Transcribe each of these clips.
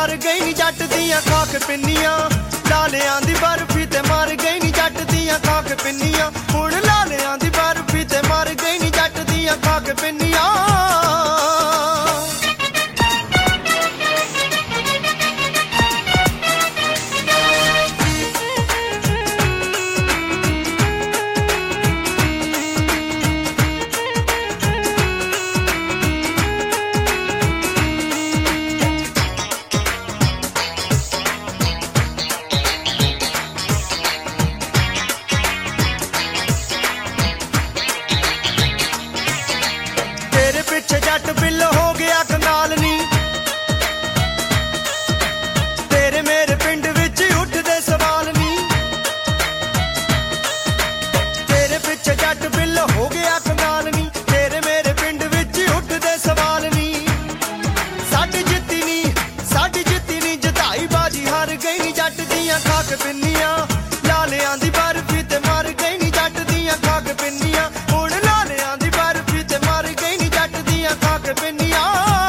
मर गई नी जट दियां खाक पिन्नियां लालियां दी बर्फी ते मर गई नी जट दियां खाक पिन्नियां हुण लालियां दी बर्फी ते मर गई नी जट दियां खाक पिन्नियां जट बिल हो गया कंगाल नी तेरे मेरे पिंड विच उठदे सवाल नी तेरे पिछे जट बिल हो गया कंगाल नी तेरे मेरे पिंड विच उठदे सवाल नी साडी जित्ती नी जताई बाजी हार गई नी जट दियां खाक पिन्नियां लालियां दी बर्फी ते मर गई नी जट दियां खाक पिन्नियां हुण लालियां दी बर्फी ते मर गई नी जट दियां खाक पिन्नियां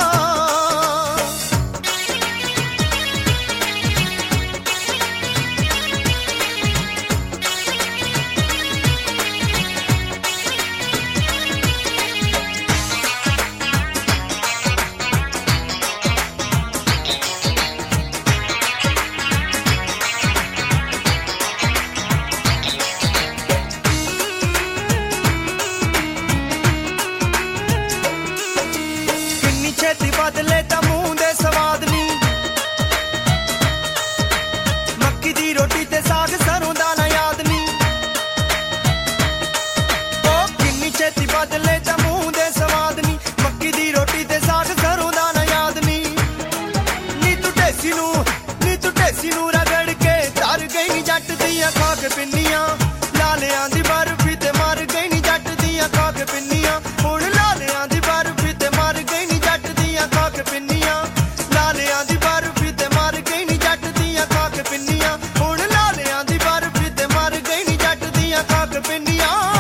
छेती बदले ता मूंह दे स्वाद नी मक्की दी रोटी ते साग सरों दा ना याद नी ओ किन्नी छेती बदले ता मूंह दे स्वाद नी मक्की दी रोटी ते साग सरों दा ना याद नी नी तू टेसी नू रगड़ के तर गई नी जट दियां खाक पिन्नियां लालियां दी बर्फी ते मर गई नी जट दियां खाक पिन्नियां हुण लालियां दी बर्फी ते मर गई नी जट दियां खाक पिन्नियां लालियां दी बर्फी ते मर गई नी जट दियां खाक पिन्नियां हुण लालियां दी बर्फी ते मर गई नी जट दियां खाक पिन्नियां